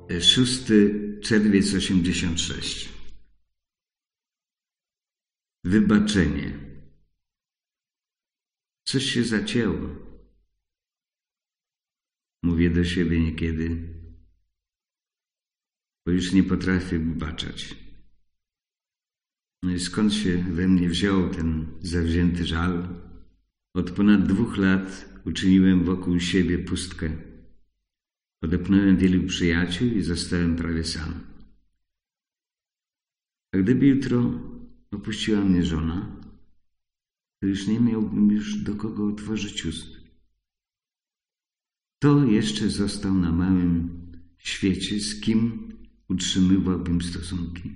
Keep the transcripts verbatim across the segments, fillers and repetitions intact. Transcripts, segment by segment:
szósty czerwiec osiemdziesiąt sześć. Wybaczenie. Coś się zacięło. Mówię do siebie niekiedy, bo już nie potrafię wybaczać. No i skąd się we mnie wziął ten zawzięty żal? Od ponad dwóch lat uczyniłem wokół siebie pustkę. Odepchnąłem wielu przyjaciół i zostałem prawie sam. A gdyby jutro opuściła mnie żona, to już nie miałbym już do kogo otworzyć ust. Kto jeszcze został na małym świecie, z kim utrzymywałbym stosunki?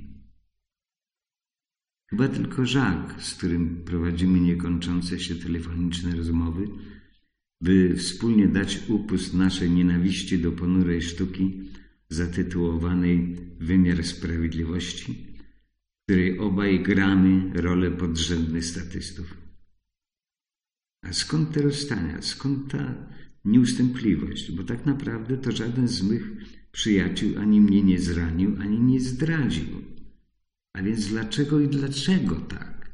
Chyba tylko Jacques, z którym prowadzimy niekończące się telefoniczne rozmowy, by wspólnie dać upust naszej nienawiści do ponurej sztuki zatytułowanej Wymiar Sprawiedliwości, w której obaj gramy rolę podrzędnych statystów. A skąd te rozstania? Skąd ta nieustępliwość? Bo tak naprawdę to żaden z mych przyjaciół ani mnie nie zranił, ani nie zdradził. A więc dlaczego i dlaczego tak?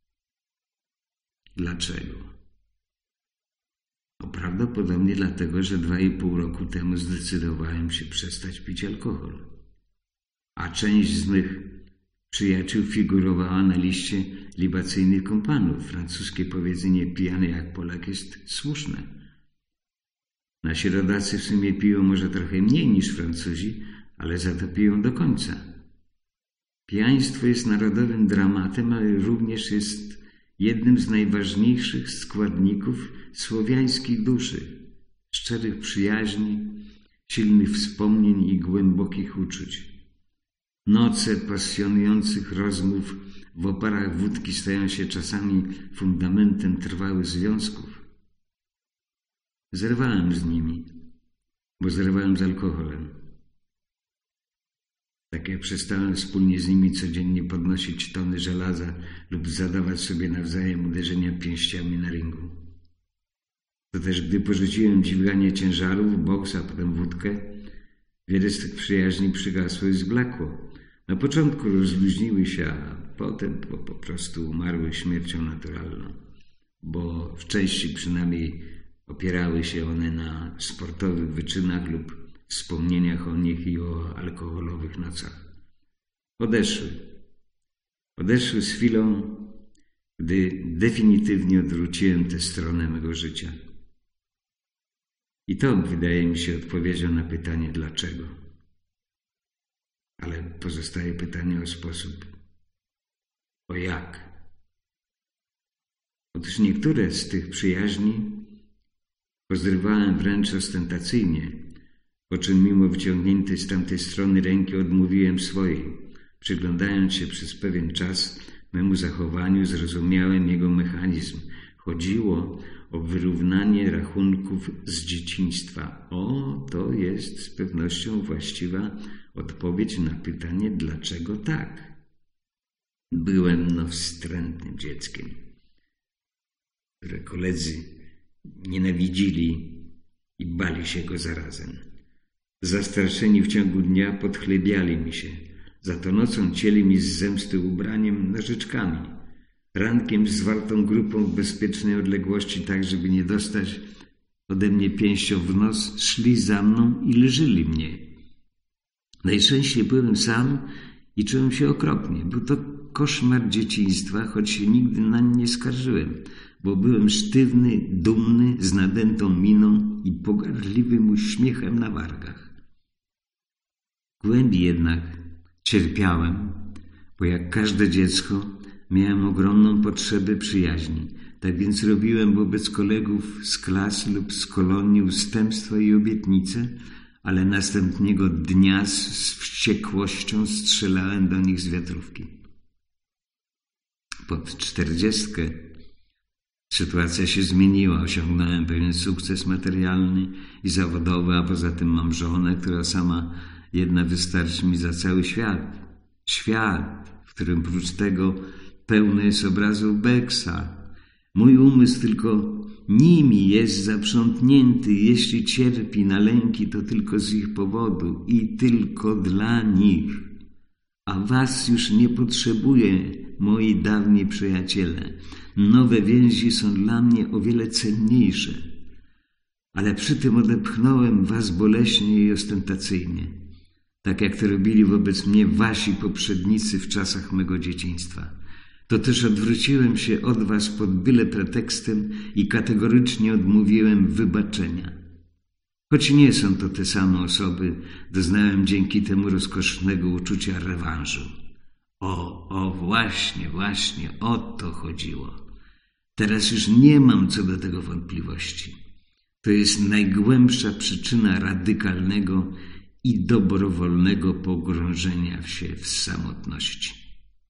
Dlaczego? No prawdopodobnie dlatego, że dwa i pół roku temu zdecydowałem się przestać pić alkohol. A część z mych przyjaciół figurowała na liście libacyjnych kompanów. Francuskie powiedzenie pijany jak Polak jest słuszne. Nasi rodacy w sumie piją może trochę mniej niż Francuzi, ale za to piją do końca. Pijaństwo jest narodowym dramatem, ale również jest jednym z najważniejszych składników słowiańskiej duszy, szczerych przyjaźni, silnych wspomnień i głębokich uczuć. Noce pasjonujących rozmów w oparach wódki stają się czasami fundamentem trwałych związków. Zerwałem z nimi, bo zerwałem z alkoholem. Tak jak przestałem wspólnie z nimi codziennie podnosić tony żelaza lub zadawać sobie nawzajem uderzenia pięściami na ringu. To też gdy porzuciłem dźwiganie ciężarów, boks, a potem wódkę, wiele z tych przyjaźni przygasło i zblakło. Na początku rozluźniły się, a potem po, po prostu umarły śmiercią naturalną, bo w części przynajmniej opierały się one na sportowych wyczynach lub wspomnieniach o nich i o alkoholowych nocach. Odeszły. Odeszły z chwilą, gdy definitywnie odwróciłem tę stronę mego życia. I to wydaje mi się odpowiedzią na pytanie dlaczego. Ale pozostaje pytanie o sposób. O jak? Otóż niektóre z tych przyjaźni pozrywałem wręcz ostentacyjnie, po czym mimo wyciągniętej z tamtej strony ręki odmówiłem swojej. Przyglądając się przez pewien czas memu zachowaniu, zrozumiałem jego mechanizm. Chodziło o wyrównanie rachunków z dzieciństwa. O, to jest z pewnością właściwa odpowiedź na pytanie, dlaczego tak. Byłem no wstrętnym dzieckiem, które koledzy nienawidzili i bali się go zarazem. Zastraszeni w ciągu dnia podchlebiali mi się, za to nocą cieli mi z zemsty ubraniem nożyczkami, rankiem zwartą grupą w bezpiecznej odległości, tak żeby nie dostać ode mnie pięścią w nos, szli za mną i lżyli mnie. Najczęściej byłem sam i czułem się okropnie. Był to koszmar dzieciństwa, choć się nigdy nań nie skarżyłem, bo byłem sztywny, dumny, z nadętą miną i pogardliwym uśmiechem na wargach. W głębi jednak cierpiałem, bo jak każde dziecko miałem ogromną potrzebę przyjaźni. Tak więc robiłem wobec kolegów z klas lub z kolonii ustępstwa i obietnice, ale następnego dnia z, z wściekłością strzelałem do nich z wiatrówki. Pod czterdziestkę sytuacja się zmieniła. Osiągnąłem pewien sukces materialny i zawodowy, a poza tym mam żonę, która sama jedna wystarczy mi za cały świat. Świat, w którym prócz tego pełny jest obrazów Becksa. Mój umysł tylko nimi jest zaprzątnięty, jeśli cierpi na lęki, to tylko z ich powodu i tylko dla nich. A was już nie potrzebuję, moi dawni przyjaciele. Nowe więzi są dla mnie o wiele cenniejsze. Ale przy tym odepchnąłem was boleśnie i ostentacyjnie, tak jak to robili wobec mnie wasi poprzednicy w czasach mego dzieciństwa. To też odwróciłem się od was pod byle pretekstem i kategorycznie odmówiłem wybaczenia. Choć nie są to te same osoby, doznałem dzięki temu rozkosznego uczucia rewanżu. O, o, właśnie, właśnie, o to chodziło. Teraz już nie mam co do tego wątpliwości. To jest najgłębsza przyczyna radykalnego i dobrowolnego pogrążenia się w samotności.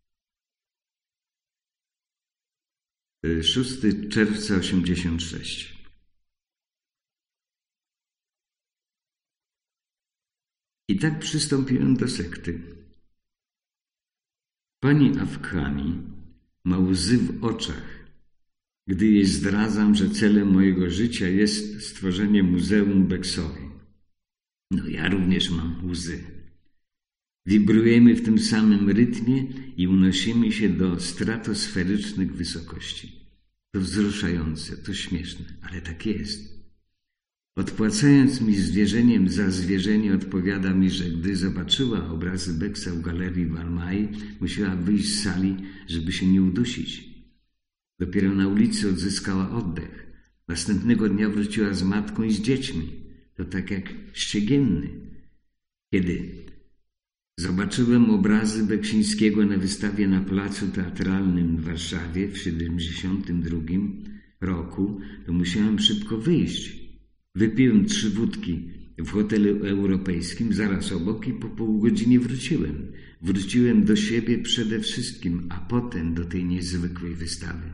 szóstego czerwca osiemdziesiąt sześć. I tak przystąpiłem do sekty. Pani Afkhami ma łzy w oczach, gdy jej zdradzam, że celem mojego życia jest stworzenie Muzeum Beksowi. No ja również mam łzy. Wibrujemy w tym samym rytmie i unosimy się do stratosferycznych wysokości. To wzruszające, to śmieszne, ale tak jest. Odpłacając mi zwierzeniem za zwierzenie, odpowiada mi, że gdy zobaczyła obrazy Beksa w galerii w Almai, musiała wyjść z sali, żeby się nie udusić. Dopiero na ulicy odzyskała oddech. Następnego dnia wróciła z matką i z dziećmi. To tak jak ściegienny. Kiedy zobaczyłem obrazy Beksińskiego na wystawie na Placu Teatralnym w Warszawie w siedemdziesiątym drugim roku, to musiałem szybko wyjść. Wypiłem trzy wódki w hotelu europejskim zaraz obok i po pół godziny wróciłem. Wróciłem do siebie przede wszystkim, a potem do tej niezwykłej wystawy.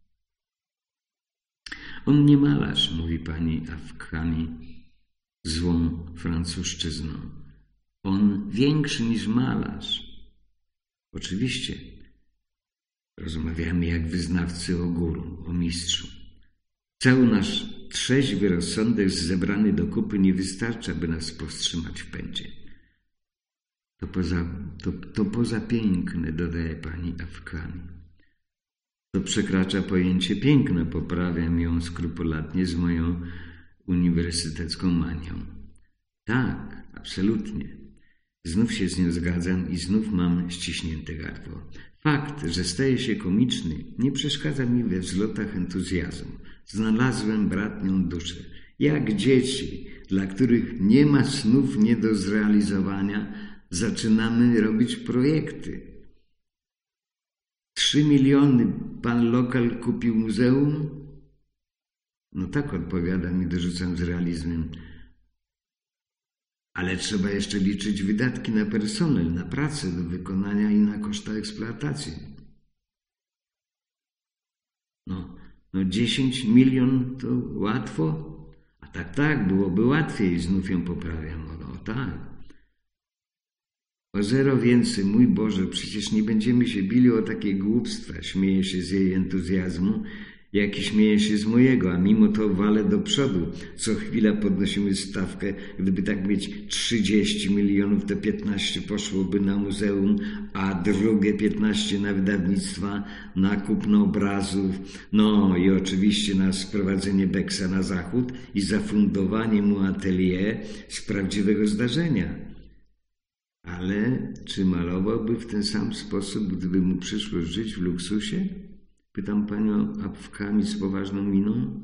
On nie malarz, mówi pani Afkhami złą francuszczyzną. On większy niż malarz. Oczywiście. Rozmawiamy jak wyznawcy o guru, o mistrzu. Cały nasz trzeźwy rozsądek zebrany do kupy nie wystarcza, by nas powstrzymać w pędzie. To poza, to, to poza piękne, dodaje pani Afkhami. To przekracza pojęcie piękna, poprawiam ją skrupulatnie z moją uniwersytecką manią. Tak, absolutnie. Znów się z nią zgadzam i znów mam ściśnięte gardło. Fakt, że staje się komiczny, nie przeszkadza mi we wzlotach entuzjazmu. Znalazłem bratnią duszę. Jak dzieci, dla których nie ma snów nie do zrealizowania, zaczynamy robić projekty. Trzy miliony pan lokal kupił muzeum? No tak, odpowiadam i dorzucam z realizmem. Ale trzeba jeszcze liczyć wydatki na personel, na pracę do wykonania i na koszta eksploatacji. No, no dziesięć milion to łatwo? A tak, tak, byłoby łatwiej, znów ją poprawiam. No, no tak. O zero więcej, mój Boże, przecież nie będziemy się bili o takie głupstwa. Śmieję się z jej entuzjazmu, jak i śmieję się z mojego, a mimo to walę do przodu. Co chwila podnosimy stawkę. Gdyby tak mieć trzydzieści milionów, to piętnaście poszłoby na muzeum, a drugie piętnaście na wydawnictwa, na kupno obrazów, no i oczywiście na sprowadzenie Beksa na zachód i zafundowanie mu atelier z prawdziwego zdarzenia. Ale czy malowałby w ten sam sposób, gdyby mu przyszło żyć w luksusie? Pytam panią Afkhami z poważną miną.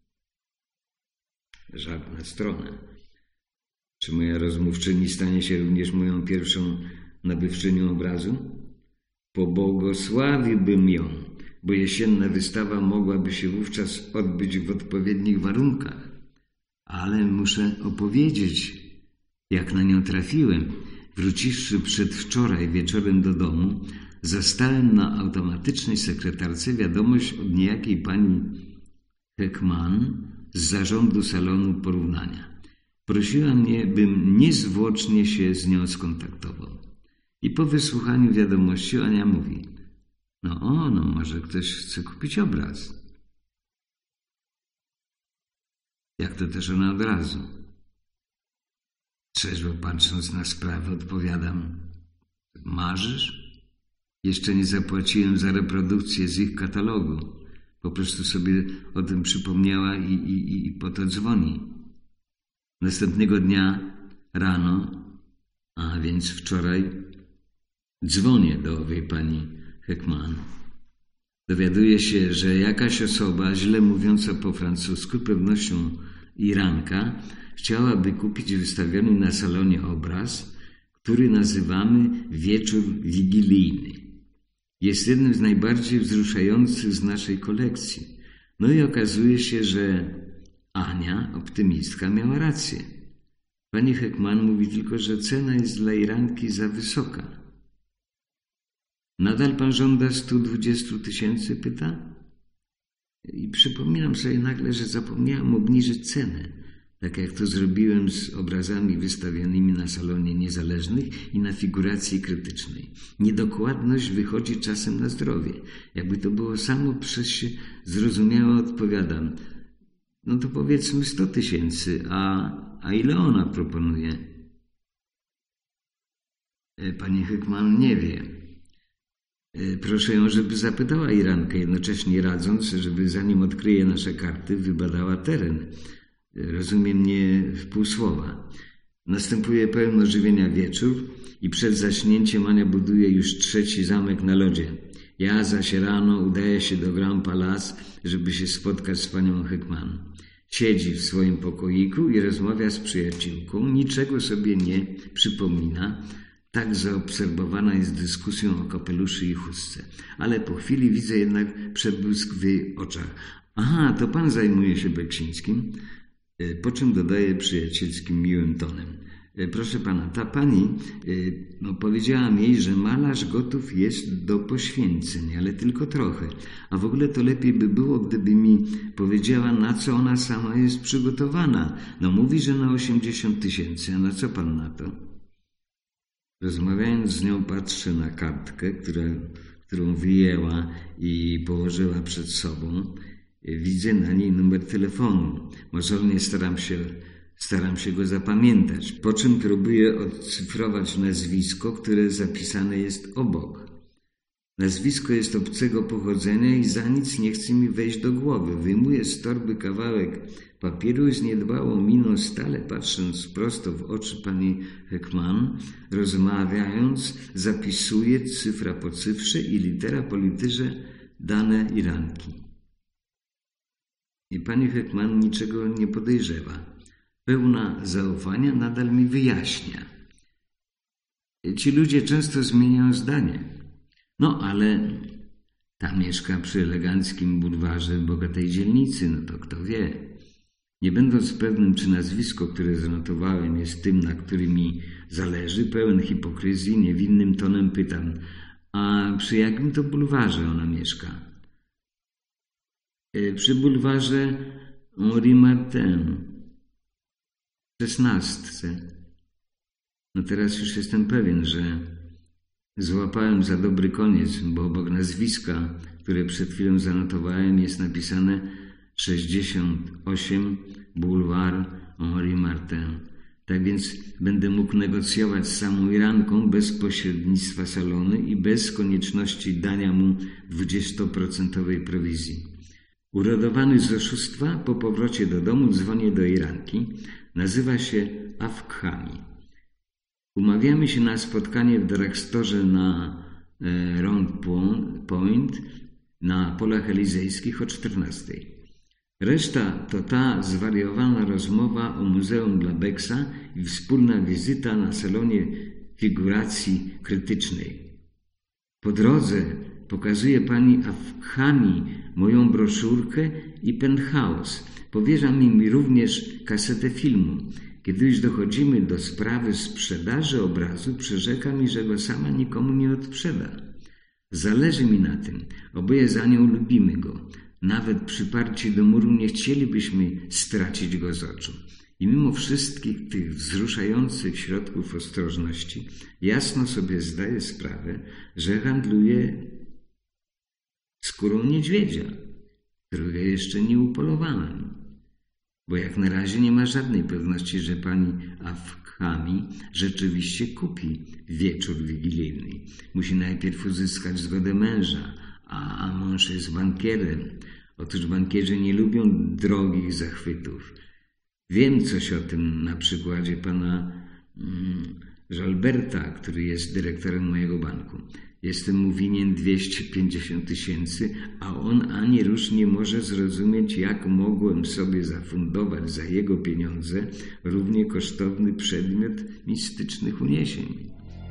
Żadna strona. Czy moja rozmówczyni stanie się również moją pierwszą nabywczynią obrazu? Pobłogosławiłbym ją, bo jesienna wystawa mogłaby się wówczas odbyć w odpowiednich warunkach. Ale muszę opowiedzieć, jak na nią trafiłem. Wróciwszy przedwczoraj wieczorem do domu, zastałem na automatycznej sekretarce wiadomość od niejakiej pani Heckman z zarządu salonu porównania. Prosiła mnie, bym niezwłocznie się z nią skontaktował. I po wysłuchaniu wiadomości Ania mówi: no o, no może ktoś chce kupić obraz. Jak to też ona od razu? Trzeźwo patrząc na sprawę, odpowiadam: marzysz? Jeszcze nie zapłaciłem za reprodukcję z ich katalogu. Po prostu sobie o tym przypomniała i, i, i po to dzwoni. Następnego dnia rano, a więc wczoraj, dzwonię do owej pani Heckman. Dowiaduję się, że jakaś osoba, źle mówiąca po francusku, pewnością Iranka, chciałaby kupić wystawiony na salonie obraz, który nazywamy Wieczór Wigilijny. Jest jednym z najbardziej wzruszających z naszej kolekcji. No i okazuje się, że Ania, optymistka, miała rację. Pani Heckman mówi tylko, że cena jest dla Iranki za wysoka. Nadal pan żąda stu dwudziestu tysięcy? Pyta. I przypominam sobie nagle, że zapomniałem obniżyć cenę, tak jak to zrobiłem z obrazami wystawionymi na salonie niezależnych i na figuracji krytycznej. Niedokładność wychodzi czasem na zdrowie. Jakby to było samo przez się zrozumiałe, odpowiadam: no to powiedzmy sto tysięcy, a, a ile ona proponuje? Pani Heckman nie wie. Proszę ją, żeby zapytała Irankę, jednocześnie radząc, żeby zanim odkryje nasze karty, wybadała teren. Rozumie mnie w pół słowa. Następuje pełen ożywienia wieczór i przed zaśnięciem Ania buduje już trzeci zamek na lodzie. Ja zaś rano udaję się do Grand Palace, żeby się spotkać z panią Heckman. Siedzi w swoim pokoiku i rozmawia z przyjaciółką, niczego sobie nie przypomina. Tak zaobserwowana jest dyskusją o kapeluszy i chustce. Ale po chwili widzę jednak przebłysk w jej oczach. Aha, to pan zajmuje się Beksińskim? Po czym dodaje przyjacielskim, miłym tonem: proszę pana, ta pani, no, powiedziałam jej, że malarz gotów jest do poświęceń, ale tylko trochę. A w ogóle to lepiej by było, gdyby mi powiedziała, na co ona sama jest przygotowana. No mówi, że na osiemdziesiąt tysięcy, a na co pan na to? Rozmawiając z nią, patrzę na kartkę, która, którą wyjęła i położyła przed sobą. Widzę na niej numer telefonu. Mozolnie staram się, staram się go zapamiętać, po czym próbuję odcyfrować nazwisko, które zapisane jest obok. Nazwisko jest obcego pochodzenia i za nic nie chce mi wejść do głowy. Wyjmuję z torby kawałek papieru i z niedbałą miną, stale patrząc prosto w oczy pani Heckman, rozmawiając, zapisuję cyfra po cyfrze i litera po literze dane Iranki. I pani Heckman niczego nie podejrzewa. Pełna zaufania nadal mi wyjaśnia. Ci ludzie często zmieniają zdanie. No ale ta mieszka przy eleganckim bulwarze bogatej dzielnicy, no to kto wie. Nie będąc pewnym, czy nazwisko, które zanotowałem, jest tym, na którym mi zależy, pełen hipokryzji, niewinnym tonem pytam: a przy jakim to bulwarze ona mieszka? Przy bulwarze Henri Martin, w szesnastce. No teraz już jestem pewien, że złapałem za dobry koniec, bo obok nazwiska, które przed chwilą zanotowałem, jest napisane sześćdziesiąt osiem Boulevard Henri Martin. Tak więc będę mógł negocjować z samą Iranką bez pośrednictwa salonu i bez konieczności dania mu dwudziestoprocentowej prowizji. Uradowany z oszustwa, po powrocie do domu dzwonię do Iranki. Nazywa się Afkhami. Umawiamy się na spotkanie w drugstore na e, Round Point na Polach Elizejskich o czternastej. Reszta to ta zwariowana rozmowa o Muzeum dla Beksa i wspólna wizyta na salonie figuracji krytycznej. Po drodze pokazuje pani Afkhami moją broszurkę i penthouse. Powierza mi również kasetę filmu. Kiedy już dochodzimy do sprawy sprzedaży obrazu, przyrzeka mi, że go sama nikomu nie odsprzeda. Zależy mi na tym. Oboje za nią lubimy go. Nawet przyparci do muru nie chcielibyśmy stracić go z oczu. I mimo wszystkich tych wzruszających środków ostrożności, jasno sobie zdaję sprawę, że handluję skórą niedźwiedzia, którego jeszcze nie upolowałem. bo jak na razie nie ma żadnej pewności, że pani Afkhami rzeczywiście kupi wieczór wigilijny. Musi najpierw uzyskać zgodę męża, a, a mąż jest bankierem. Otóż bankierzy nie lubią drogich zachwytów. Wiem coś o tym na przykładzie pana mm, Żalberta, który jest dyrektorem mojego banku. Jestem mu winien dwieście pięćdziesiąt tysięcy, a on ani rusz nie może zrozumieć, jak mogłem sobie zafundować za jego pieniądze równie kosztowny przedmiot mistycznych uniesień.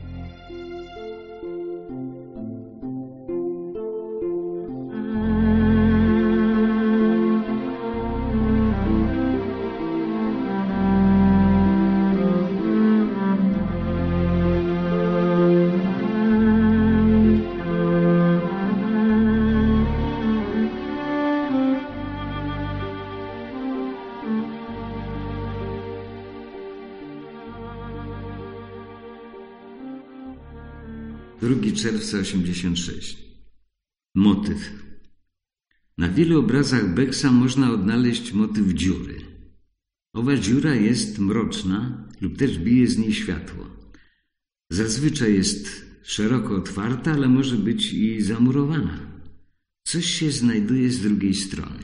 drugiego czerwca osiemdziesiąt szóstego. Motyw. Na wielu obrazach Becksa można odnaleźć motyw dziury. Owa dziura jest mroczna lub też bije z niej światło. Zazwyczaj jest szeroko otwarta, ale może być i zamurowana. Coś się znajduje z drugiej strony.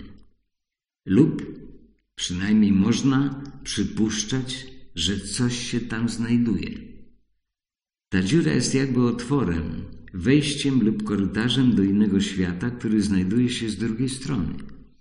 Lub przynajmniej można przypuszczać, że coś się tam znajduje. Ta dziura jest jakby otworem, wejściem lub korytarzem do innego świata, który znajduje się z drugiej strony.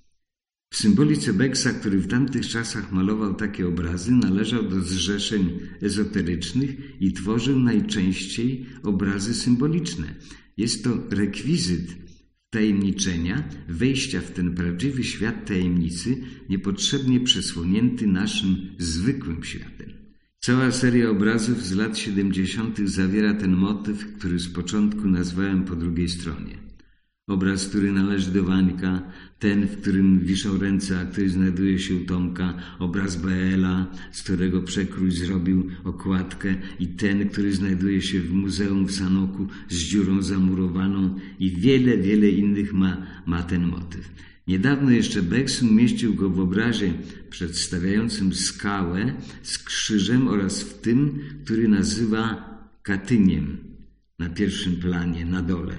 W symbolice Becksa, który w tamtych czasach malował takie obrazy, należał do zrzeszeń ezoterycznych i tworzył najczęściej obrazy symboliczne. Jest to rekwizyt tajemniczenia, wejścia w ten prawdziwy świat tajemnicy, niepotrzebnie przesłonięty naszym zwykłym światem. Cała seria obrazów z lat siedemdziesiątych zawiera ten motyw, który z początku nazwałem po drugiej stronie. Obraz, który należy do Wańka, ten, w którym wiszą ręce, a który znajduje się u Tomka, obraz Beela, z którego przekrój zrobił okładkę, i ten, który znajduje się w muzeum w Sanoku z dziurą zamurowaną, i wiele, wiele innych ma, ma ten motyw. Niedawno jeszcze Becks umieścił go w obrazie przedstawiającym skałę z krzyżem oraz w tym, który nazywa Katyniem na pierwszym planie, na dole.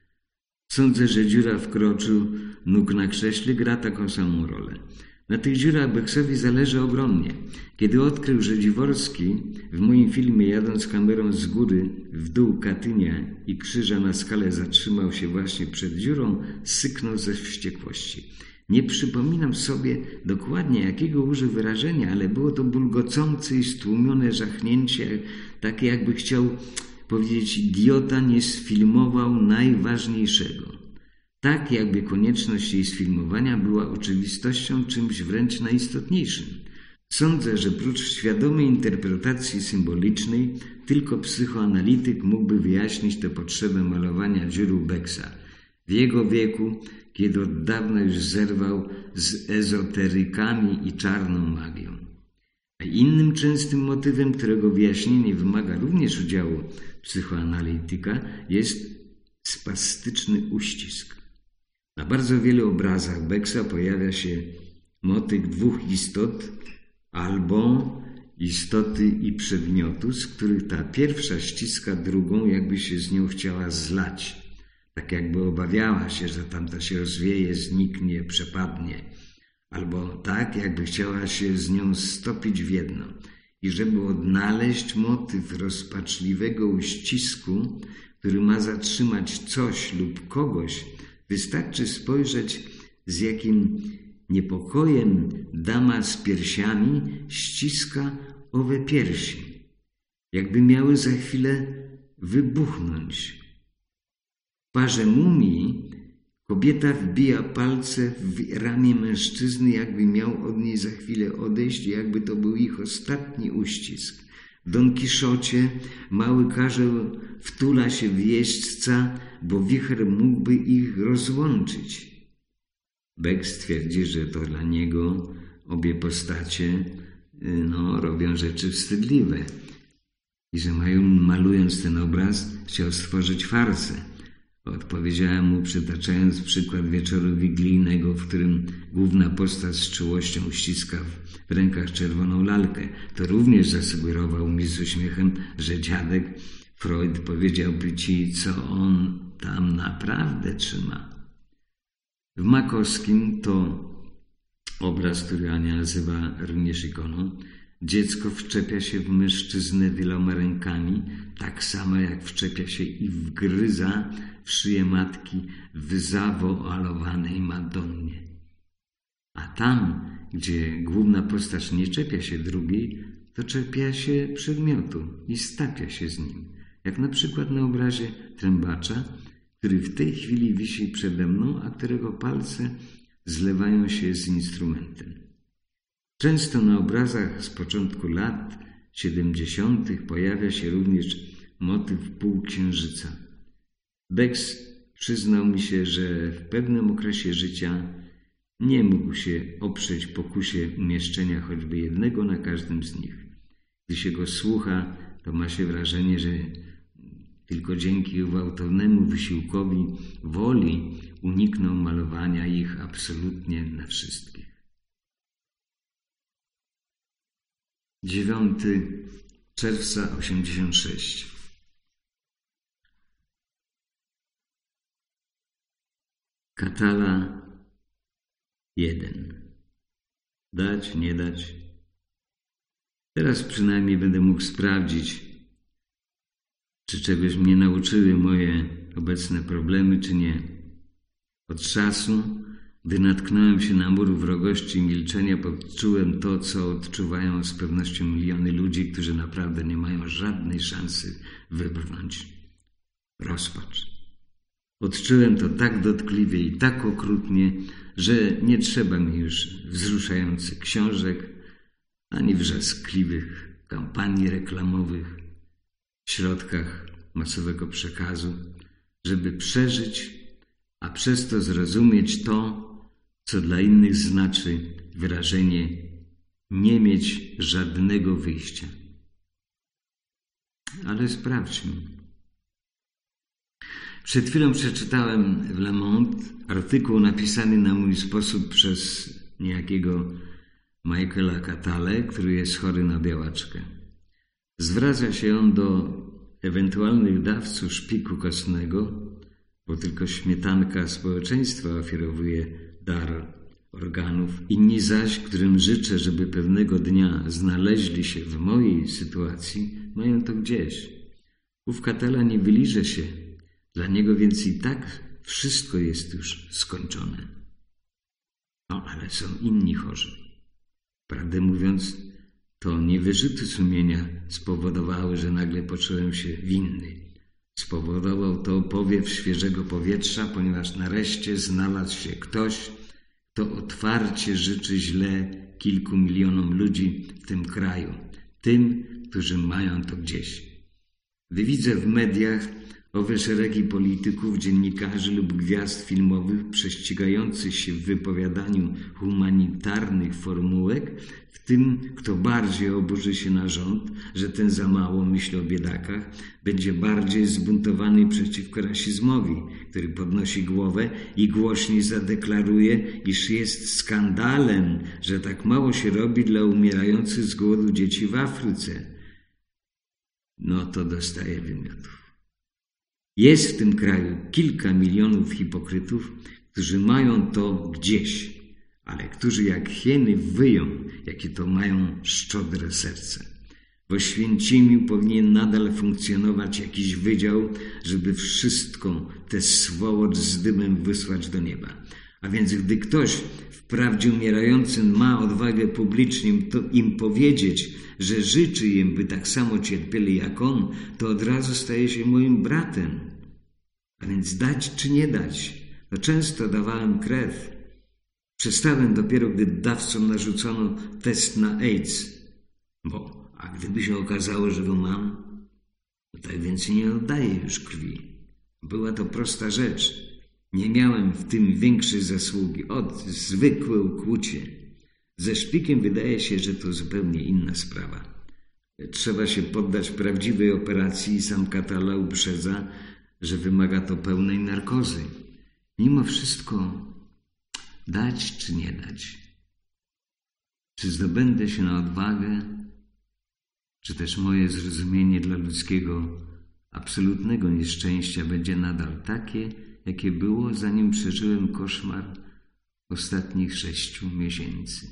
Sądzę, że dziura w kroczu nóg na krześle gra taką samą rolę. Na tych dziurach Becksowi zależy ogromnie. Kiedy odkrył, że Dziworski w moim filmie, jadąc kamerą z góry w dół Katynia i krzyża na skale, zatrzymał się właśnie przed dziurą, syknął ze wściekłości. Nie przypominam sobie dokładnie, jakiego użył wyrażenia, ale było to bulgocące i stłumione żachnięcie, takie jakby chciał powiedzieć: idiota nie sfilmował najważniejszego. Tak jakby konieczność jej sfilmowania była oczywistością, czymś wręcz najistotniejszym. Sądzę, że prócz świadomej interpretacji symbolicznej tylko psychoanalityk mógłby wyjaśnić tę potrzebę malowania dziur u Becksa. W jego wieku, kiedy od dawna już zerwał z ezoterykami i czarną magią. A innym częstym motywem, którego wyjaśnienie wymaga również udziału psychoanalityka, jest spastyczny uścisk. Na bardzo wielu obrazach Becksa pojawia się motyw dwóch istot albo istoty i przedmiotu, z których ta pierwsza ściska drugą, jakby się z nią chciała zlać. Tak jakby obawiała się, że tamta się rozwieje, zniknie, przepadnie. Albo tak, jakby chciała się z nią stopić w jedno. I żeby odnaleźć motyw rozpaczliwego uścisku, który ma zatrzymać coś lub kogoś, wystarczy spojrzeć, z jakim niepokojem dama z piersiami ściska owe piersi, jakby miały za chwilę wybuchnąć. W parze mumii kobieta wbija palce w ramię mężczyzny, jakby miał od niej za chwilę odejść, jakby to był ich ostatni uścisk. W Don Kiszocie mały karzeł wtula się w jeźdźca, bo wicher mógłby ich rozłączyć. Becks twierdzi, że to dla niego obie postacie no, robią rzeczy wstydliwe i że mają, malując ten obraz, chciał stworzyć farsę. Odpowiedziałem mu, przytaczając przykład wieczoru wigilijnego, w którym główna postać z czułością ściska w rękach czerwoną lalkę. To również zasugerował mi z uśmiechem, że dziadek Freud powiedziałby ci, co on tam naprawdę trzyma. W Makowskim to obraz, który Ania nazywa również ikoną. Dziecko wczepia się w mężczyznę wieloma rękami, tak samo jak wczepia się i wgryza w szyję matki w zawoalowanej Madonnie. A tam, gdzie główna postać nie czepia się drugiej, to czepia się przedmiotu i stapia się z nim. Jak na przykład na obrazie trębacza, który w tej chwili wisi przede mną, a którego palce zlewają się z instrumentem. Często na obrazach z początku lat siedemdziesiątych pojawia się również motyw półksiężyca. Becks przyznał mi się, że w pewnym okresie życia nie mógł się oprzeć pokusie umieszczenia choćby jednego na każdym z nich. Gdy się go słucha, to ma się wrażenie, że tylko dzięki gwałtownemu wysiłkowi woli uniknął malowania ich absolutnie na wszystkich. dziewiątego czerwca osiemdziesiąt sześć. Katala jeden. Dać, nie dać. Teraz przynajmniej będę mógł sprawdzić, czy czegoś mnie nauczyły moje obecne problemy, czy nie. Od czasu, gdy natknąłem się na mur wrogości i milczenia, poczułem to, co odczuwają z pewnością miliony ludzi, którzy naprawdę nie mają żadnej szansy wybrnąć. Rozpacz. Odczułem to tak dotkliwie i tak okrutnie, że nie trzeba mi już wzruszających książek, ani wrzaskliwych kampanii reklamowych w środkach masowego przekazu, żeby przeżyć, a przez to zrozumieć to, co dla innych znaczy wyrażenie nie mieć żadnego wyjścia. Ale sprawdźmy. Przed chwilą przeczytałem w Le Monde artykuł napisany na mój sposób przez niejakiego Michaela Catale, który jest chory na białaczkę. Zwraca się on do ewentualnych dawców szpiku kostnego, bo tylko śmietanka społeczeństwa ofiarowuje dar organów. Inni zaś, którym życzę, żeby pewnego dnia znaleźli się w mojej sytuacji, mają to gdzieś. Ów Catala nie wyliże się, dla niego więc i tak wszystko jest już skończone. No, ale są inni chorzy. Prawdę mówiąc, to nie wyrzuty sumienia spowodowały, że nagle poczułem się winny. Spowodował to powiew świeżego powietrza, ponieważ nareszcie znalazł się ktoś, kto otwarcie życzy źle kilku milionom ludzi w tym kraju, tym, którzy mają to gdzieś. Widzę w mediach owe szeregi polityków, dziennikarzy lub gwiazd filmowych prześcigających się w wypowiadaniu humanitarnych formułek, w tym, kto bardziej oburzy się na rząd, że ten za mało myśli o biedakach, będzie bardziej zbuntowany przeciwko rasizmowi, który podnosi głowę i głośniej zadeklaruje, iż jest skandalem, że tak mało się robi dla umierających z głodu dzieci w Afryce. No to dostaje wymiotów. Jest w tym kraju kilka milionów hipokrytów, którzy mają to gdzieś, ale którzy jak hieny wyją, jakie to mają szczodre serce. W Oświęcimiu powinien nadal funkcjonować jakiś wydział, żeby wszystko tę swołocz z dymem wysłać do nieba. A więc gdy ktoś wprawdzie umierającym ma odwagę publicznie to im powiedzieć, że życzy im, by tak samo cierpieli jak on, to od razu staje się moim bratem. A więc dać czy nie dać? No często dawałem krew. Przestałem dopiero, gdy dawcom narzucono test na AIDS. Bo, a gdyby się okazało, że go mam, to tak więcej nie oddaję już krwi. Była to prosta rzecz. Nie miałem w tym większej zasługi. Od zwykłe ukłucie. Ze szpikiem wydaje się, że to zupełnie inna sprawa. Trzeba się poddać prawdziwej operacji i sam Catala uprzedza, że wymaga to pełnej narkozy. Mimo wszystko dać czy nie dać? Czy zdobędę się na odwagę, czy też moje zrozumienie dla ludzkiego absolutnego nieszczęścia będzie nadal takie, jakie było, zanim przeżyłem koszmar ostatnich sześciu miesięcy?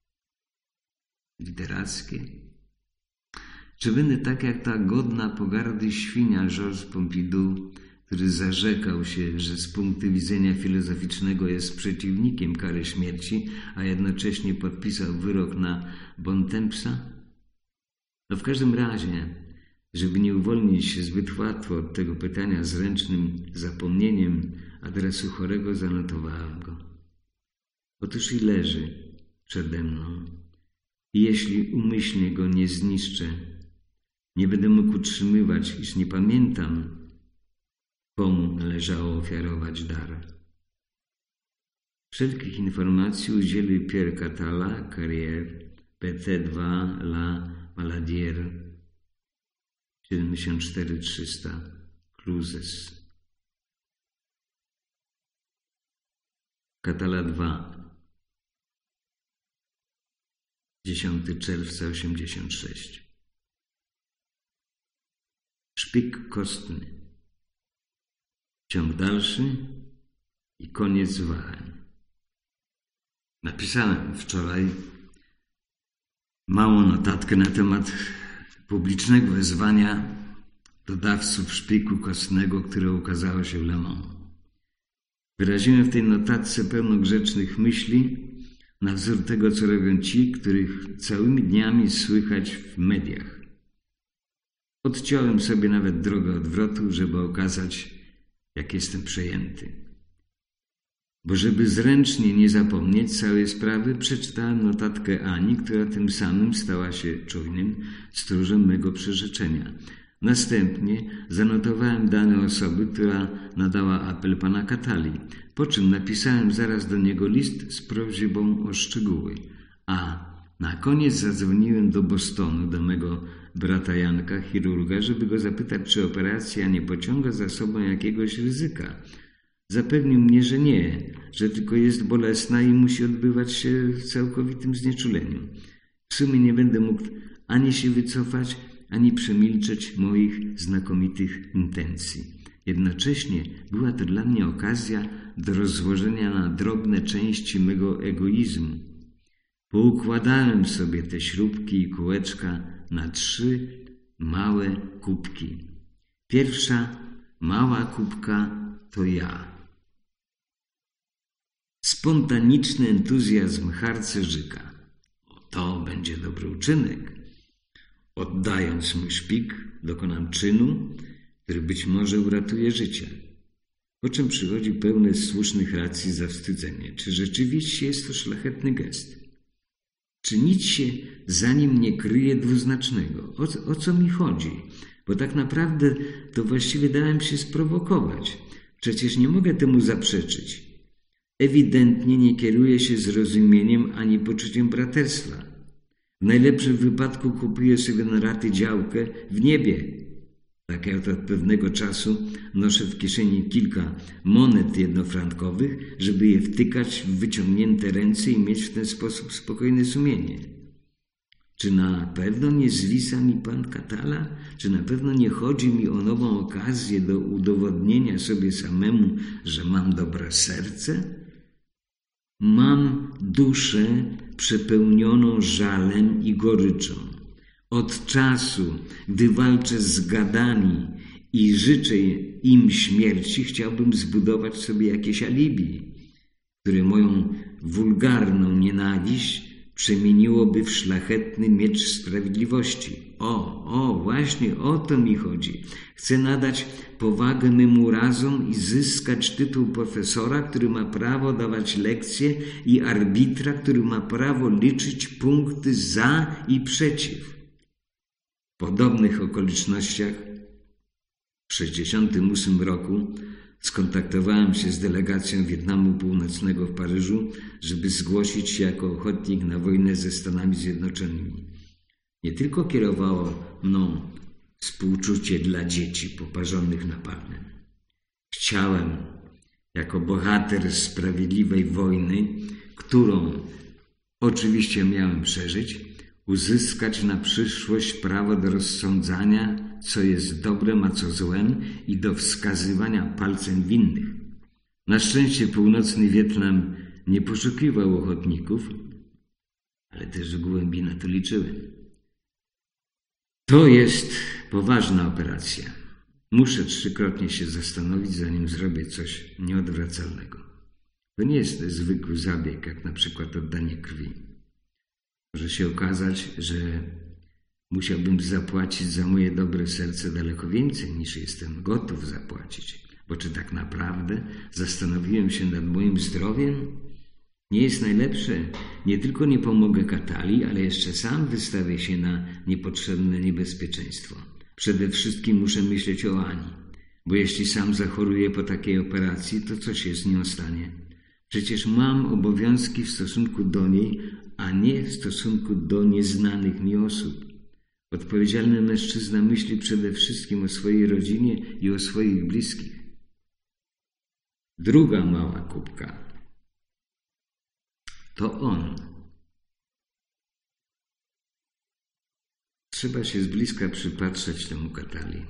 Literackie? Czy będę tak jak ta godna pogardy świnia Georges Pompidou, który zarzekał się, że z punktu widzenia filozoficznego jest przeciwnikiem kary śmierci, a jednocześnie podpisał wyrok na Bontempsa? No w każdym razie, żeby nie uwolnić się zbyt łatwo od tego pytania zręcznym zapomnieniem adresu chorego, zanotowałem go. Otóż i leży przede mną. I jeśli umyślnie go nie zniszczę, nie będę mógł utrzymywać, iż nie pamiętam, komu należało ofiarować dar. Wszelkich informacji udzielił Pierre Catala, Carrière, P T dwa, La Maladière, siedemdziesiąt cztery trzysta, Cluzes. Catala dwa, dziesiątego czerwca osiemdziesiąt sześć. Szpik kostny. Ciąg dalszy i koniec wahań. Napisałem wczoraj małą notatkę na temat publicznego wezwania do dawców szpiku kostnego, które ukazało się w Le Monde. Wyraziłem w tej notatce pełno grzecznych myśli na wzór tego, co robią ci, których całymi dniami słychać w mediach. Odciąłem sobie nawet drogę odwrotu, żeby okazać, jak jestem przejęty. Bo żeby zręcznie nie zapomnieć całej sprawy, przeczytałem notatkę Ani, która tym samym stała się czujnym stróżem mego przyrzeczenia. Następnie zanotowałem dane osoby, która nadała apel pana Catali, po czym napisałem zaraz do niego list z prośbą o szczegóły. A na koniec zadzwoniłem do Bostonu, do mego brata Janka, chirurga, żeby go zapytać, czy operacja nie pociąga za sobą jakiegoś ryzyka. Zapewnił mnie, że nie, że tylko jest bolesna i musi odbywać się w całkowitym znieczuleniu. W sumie nie będę mógł ani się wycofać, ani przemilczeć moich znakomitych intencji. Jednocześnie była to dla mnie okazja do rozłożenia na drobne części mego egoizmu. Poukładałem sobie te śrubki i kółeczka na trzy małe kubki. Pierwsza mała kubka to ja. Spontaniczny entuzjazm harcerzyka. To będzie dobry uczynek. Oddając mój szpik, dokonam czynu, który być może uratuje życie. Po czym przychodzi pełne słusznych racji zawstydzenie. Czy rzeczywiście jest to szlachetny gest? Czy nic się za nim nie kryje dwuznacznego? O, o co mi chodzi? Bo tak naprawdę to właściwie dałem się sprowokować. Przecież nie mogę temu zaprzeczyć. Ewidentnie nie kieruję się zrozumieniem ani poczuciem braterstwa. W najlepszym wypadku kupuję sobie na raty działkę w niebie. Tak jak od pewnego czasu noszę w kieszeni kilka monet jednofrankowych, żeby je wtykać w wyciągnięte ręce i mieć w ten sposób spokojne sumienie. Czy na pewno nie zwisa mi pan Catala? Czy na pewno nie chodzi mi o nową okazję do udowodnienia sobie samemu, że mam dobre serce? Mam duszę przepełnioną żalem i goryczą. Od czasu, gdy walczę z gadami i życzę im śmierci, chciałbym zbudować sobie jakieś alibi, które moją wulgarną nienawiść przemieniłoby w szlachetny miecz sprawiedliwości. O, o, właśnie o to mi chodzi. Chcę nadać powagę mym urazom i zyskać tytuł profesora, który ma prawo dawać lekcje, i arbitra, który ma prawo liczyć punkty za i przeciw. W podobnych okolicznościach w sześćdziesiątym ósmym roku skontaktowałem się z delegacją Wietnamu Północnego w Paryżu, żeby zgłosić się jako ochotnik na wojnę ze Stanami Zjednoczonymi. Nie tylko kierowało mną współczucie dla dzieci poparzonych napalmem. Chciałem, jako bohater sprawiedliwej wojny, którą oczywiście miałem przeżyć, uzyskać na przyszłość prawo do rozsądzania, co jest dobrem, a co złem, i do wskazywania palcem winnych. Na szczęście północny Wietnam nie poszukiwał ochotników, ale też głębi na to liczyłem. To jest poważna operacja. Muszę trzykrotnie się zastanowić, zanim zrobię coś nieodwracalnego. To nie jest zwykły zabieg, jak na przykład oddanie krwi. Może się okazać, że musiałbym zapłacić za moje dobre serce daleko więcej, niż jestem gotów zapłacić. Bo czy tak naprawdę zastanowiłem się nad moim zdrowiem? Nie jest najlepsze. Nie tylko nie pomogę Katali, ale jeszcze sam wystawię się na niepotrzebne niebezpieczeństwo. Przede wszystkim muszę myśleć o Ani, bo jeśli sam zachoruję po takiej operacji, to co się z nią stanie? Przecież mam obowiązki w stosunku do niej, a nie w stosunku do nieznanych mi osób. Odpowiedzialny mężczyzna myśli przede wszystkim o swojej rodzinie i o swoich bliskich. Druga mała kubka. To on. Trzeba się z bliska przypatrzeć temu Katali.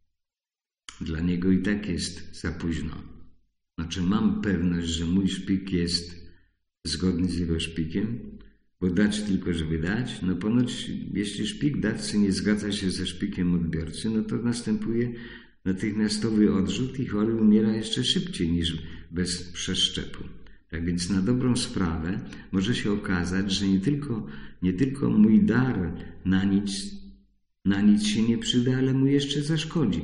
Dla niego i tak jest za późno. Znaczy mam pewność, że mój szpik jest zgodny z jego szpikiem, bo dać tylko, żeby dać. No ponoć, jeśli szpik dawcy nie zgadza się ze szpikiem odbiorcy, no to następuje natychmiastowy odrzut i chory umiera jeszcze szybciej niż bez przeszczepu. Tak więc na dobrą sprawę może się okazać, że nie tylko, nie tylko mój dar na nic, na nic się nie przyda, ale mu jeszcze zaszkodzi.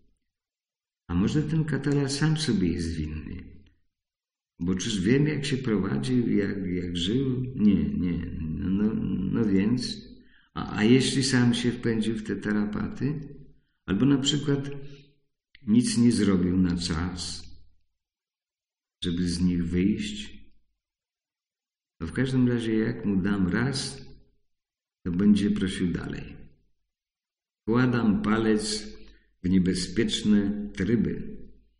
A może ten Katala sam sobie jest winny? Bo czyż wiem, jak się prowadził, jak, jak żył? Nie, nie. No, no więc, a, a jeśli sam się wpędził w te tarapaty? Albo na przykład nic nie zrobił na czas, żeby z nich wyjść? To w każdym razie, jak mu dam raz, to będzie prosił dalej. Wkładam palec w niebezpieczne tryby.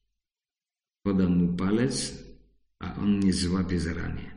Podam mu palec, a on mnie złapie za ramię.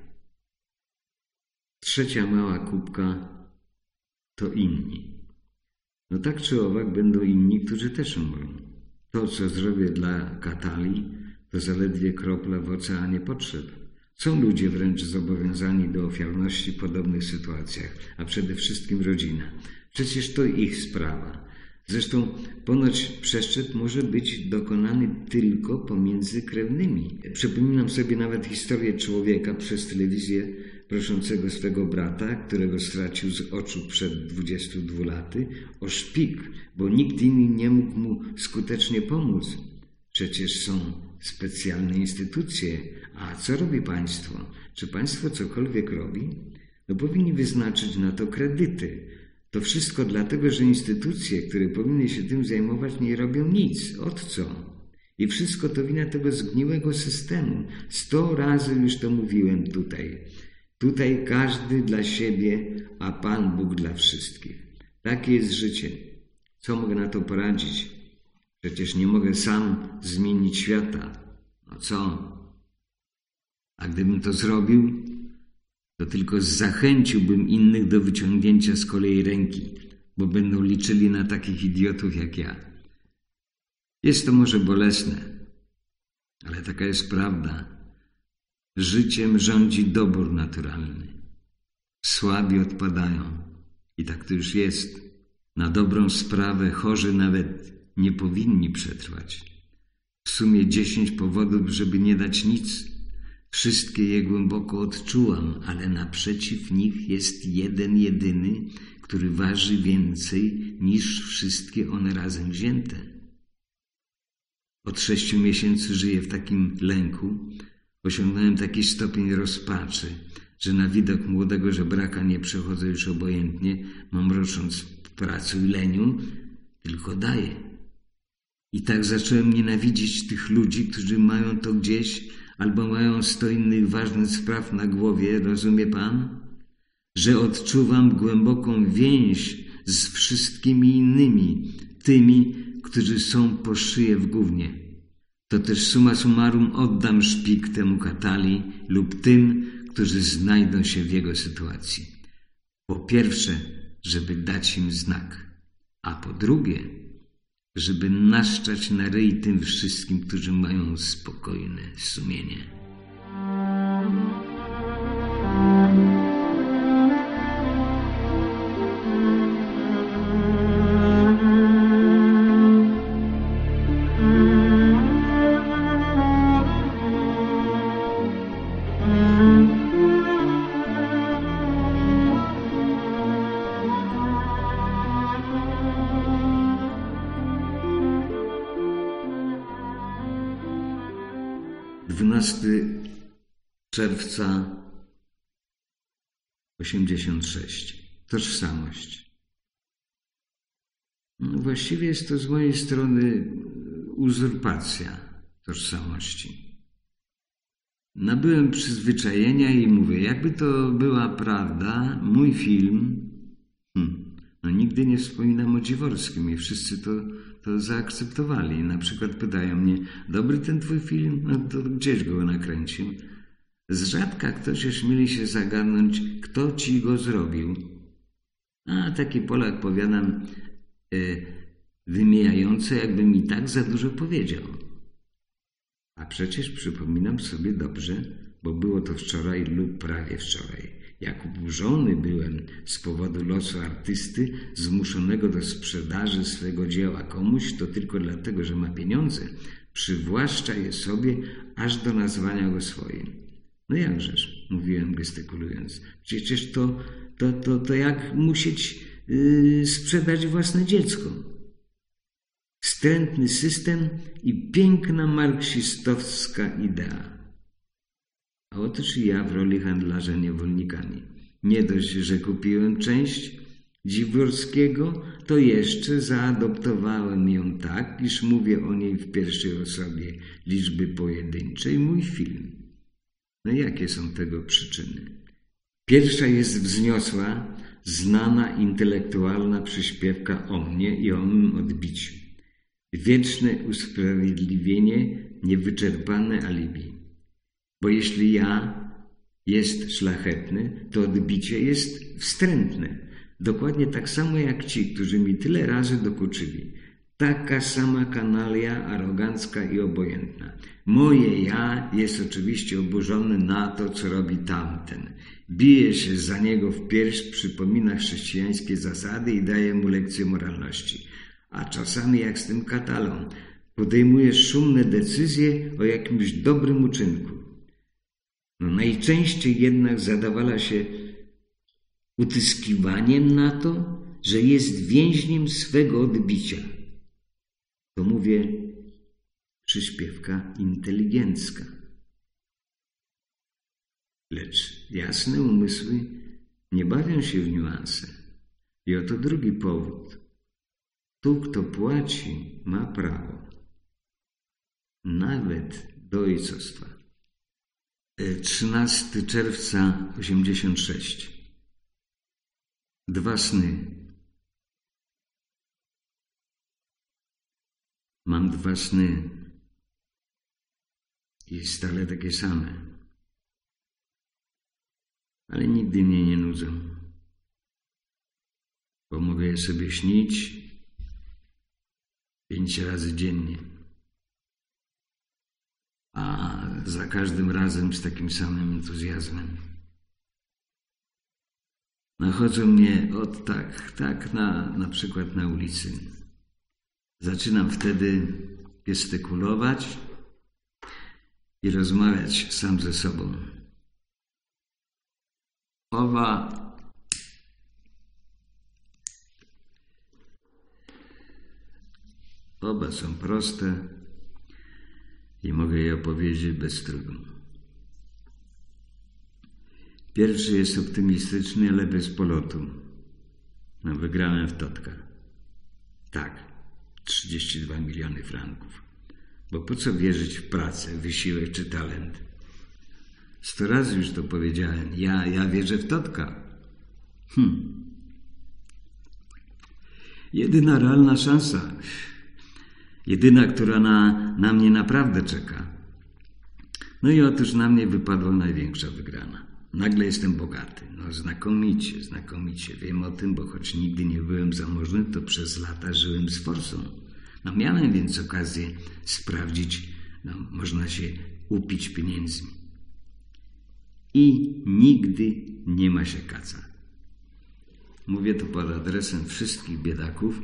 Trzecia mała kubka to inni. No tak czy owak będą inni, którzy też umrą. To, co zrobię dla Katali, to zaledwie kropla w oceanie potrzeb. Są ludzie wręcz zobowiązani do ofiarności w podobnych sytuacjach, a przede wszystkim rodzina. Przecież to ich sprawa. Zresztą ponoć przeszczep może być dokonany tylko pomiędzy krewnymi. Przypominam sobie nawet historię człowieka przez telewizję proszącego swego brata, którego stracił z oczu przed dwudziestu dwoma laty, o szpik, bo nikt inny nie mógł mu skutecznie pomóc. Przecież są specjalne instytucje. A co robi państwo? Czy państwo cokolwiek robi? No powinni wyznaczyć na to kredyty. To wszystko dlatego, że instytucje, które powinny się tym zajmować, nie robią nic. Od co? I wszystko to wina tego zgniłego systemu. Sto razy już to mówiłem tutaj. Tutaj każdy dla siebie, a Pan Bóg dla wszystkich. Takie jest życie. Co mogę na to poradzić? Przecież nie mogę sam zmienić świata. No co? A gdybym to zrobił, to tylko zachęciłbym innych do wyciągnięcia z kolei ręki, bo będą liczyli na takich idiotów jak ja. Jest to może bolesne, ale taka jest prawda. Życiem rządzi dobór naturalny. Słabi odpadają i tak to już jest. Na dobrą sprawę chorzy nawet nie powinni przetrwać. W sumie dziesięć powodów, żeby nie dać nic. Wszystkie je głęboko odczułam, ale naprzeciw nich jest jeden jedyny, który waży więcej niż wszystkie one razem wzięte. Od sześciu miesięcy żyję w takim lęku. Osiągnąłem taki stopień rozpaczy, że na widok młodego żebraka nie przechodzę już obojętnie, mamrocząc w pracy i leniu, tylko daję. I tak zacząłem nienawidzić tych ludzi, którzy mają to gdzieś, albo mają sto innych ważnych spraw na głowie, rozumie pan? Że odczuwam głęboką więź z wszystkimi innymi, tymi, którzy są po szyję w gównie. to też summa summarum oddam szpik temu Katali lub tym, którzy znajdą się w jego sytuacji. Po pierwsze, żeby dać im znak, a po drugie, żeby naszczać na ryj tym wszystkim, którzy mają spokojne sumienie. dwunastego czerwca osiemdziesiąt sześć. Tożsamość. No właściwie jest to z mojej strony uzurpacja tożsamości. Nabyłem przyzwyczajenia i mówię, jakby to była prawda, mój film, hmm, no nigdy nie wspominam o Dziworskim i wszyscy to, to zaakceptowali. Na przykład pytają mnie, dobry ten twój film? No to gdzieś go nakręcił. Z rzadka ktoś ośmieli się zagadnąć, kto ci go zrobił. A taki Polak, powiadam, yy, wymijający, jakby mi tak za dużo powiedział. A przecież przypominam sobie dobrze, bo było to wczoraj lub prawie wczoraj. Jak oburzony byłem z powodu losu artysty zmuszonego do sprzedaży swego dzieła komuś, to tylko dlatego, że ma pieniądze, przywłaszcza je sobie aż do nazwania go swoim. No jakżeż, mówiłem gestykulując, przecież to, to, to, to jak musieć yy, sprzedać własne dziecko. Wstrętny system i piękna marksistowska idea. A otóż i ja w roli handlarza niewolnikami. Nie dość, że kupiłem część Dziworskiego, to jeszcze zaadoptowałem ją tak, iż mówię o niej w pierwszej osobie liczby pojedynczej, mój film. No jakie są tego przyczyny? Pierwsza jest wzniosła, znana intelektualna przyśpiewka o mnie i o mym odbiciu. Wieczne usprawiedliwienie, niewyczerpane alibi. Bo jeśli ja jest szlachetny, to odbicie jest wstrętne. Dokładnie tak samo jak ci, którzy mi tyle razy dokuczyli. Taka sama kanalia, arogancka i obojętna. Moje ja jest oczywiście oburzone na to, co robi tamten. Bije się za niego w pierś, przypomina chrześcijańskie zasady i daje mu lekcję moralności. A czasami jak z tym Katalą podejmuje szumne decyzje o jakimś dobrym uczynku. No najczęściej jednak zadawala się utyskiwaniem na to, że jest więźniem swego odbicia. To mówię przyśpiewka inteligencka. Lecz jasne umysły nie bawią się w niuanse. I oto drugi powód. Tu, kto płaci, ma prawo. Nawet do ojcostwa. trzynastego czerwca osiemdziesiąt sześć. Dwa sny. Mam dwa sny i stale takie same, ale nigdy mnie nie nudzą, bo mogę je sobie śnić pięć razy dziennie, a za każdym razem z takim samym entuzjazmem. Nachodzą mnie od tak, tak na, na przykład na ulicy. Zaczynam wtedy gestykulować i rozmawiać sam ze sobą. Owa oba są proste i mogę je opowiedzieć bez trudu. Pierwszy jest optymistyczny, ale bez polotu. No, wygrałem w Totka. Tak, trzydzieści dwa miliony franków. Bo po co wierzyć w pracę, wysiłek czy talent? Sto razy już to powiedziałem. Ja, ja wierzę w Totka. Hm. Jedyna realna szansa. Jedyna, która na, na mnie naprawdę czeka. No i otóż na mnie wypadła największa wygrana. Nagle jestem bogaty. No znakomicie, znakomicie. Wiem o tym, bo choć nigdy nie byłem zamożny, to przez lata żyłem z forsą. No miałem więc okazję sprawdzić, no można się upić pieniędzmi. I nigdy nie ma się kaca. Mówię to pod adresem wszystkich biedaków,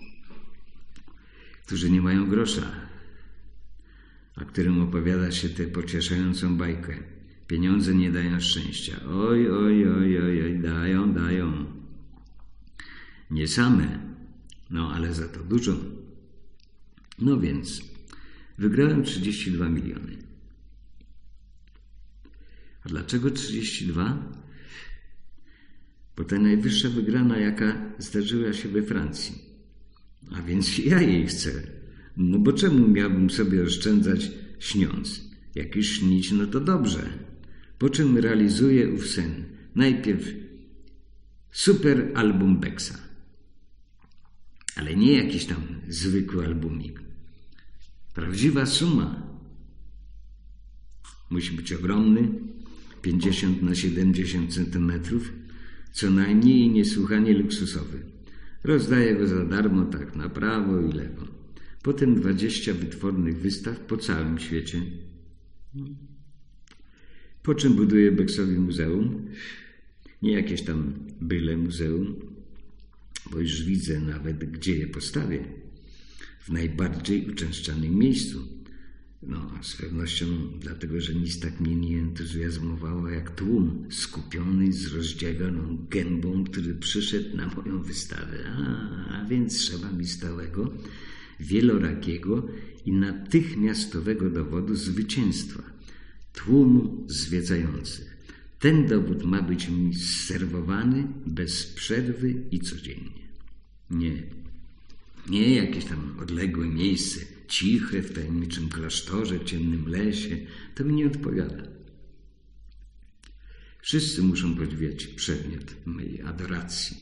którzy nie mają grosza, a którym opowiada się tę pocieszającą bajkę. Pieniądze nie dają szczęścia. Oj, oj, oj, oj, oj, dają, dają. Nie same, no ale za to dużo. No więc, wygrałem trzydzieści dwa miliony. A dlaczego trzydzieści dwa? Bo to najwyższa wygrana, jaka zdarzyła się we Francji. A więc ja jej chcę. No bo czemu miałbym sobie oszczędzać śniąc? Jak już śnić, no to dobrze. Po czym realizuję ów sen. Najpierw super album Becksa. Ale nie jakiś tam zwykły albumik. Prawdziwa suma. Musi być ogromny, pięćdziesiąt na siedemdziesiąt centymetrów, co najmniej i niesłychanie luksusowy. Rozdaję go za darmo tak na prawo i lewo. Potem dwadzieścia wytwornych wystaw po całym świecie. Po czym buduję Becksowi muzeum. Nie jakieś tam byle muzeum, bo już widzę nawet, gdzie je postawię. W najbardziej uczęszczanym miejscu. No, z pewnością dlatego, że nic tak mnie nie entuzjazmowało jak tłum skupiony z rozdzieloną gębą, który przyszedł na moją wystawę. A, a więc trzeba mi stałego, wielorakiego i natychmiastowego dowodu zwycięstwa. Tłumu zwiedzających. Ten dowód ma być mi serwowany bez przerwy i codziennie. Nie, nie jakieś tam odległe miejsce, ciche w tajemniczym klasztorze, w ciemnym lesie. To mi nie odpowiada. Wszyscy muszą podziwiać przedmiot mojej adoracji.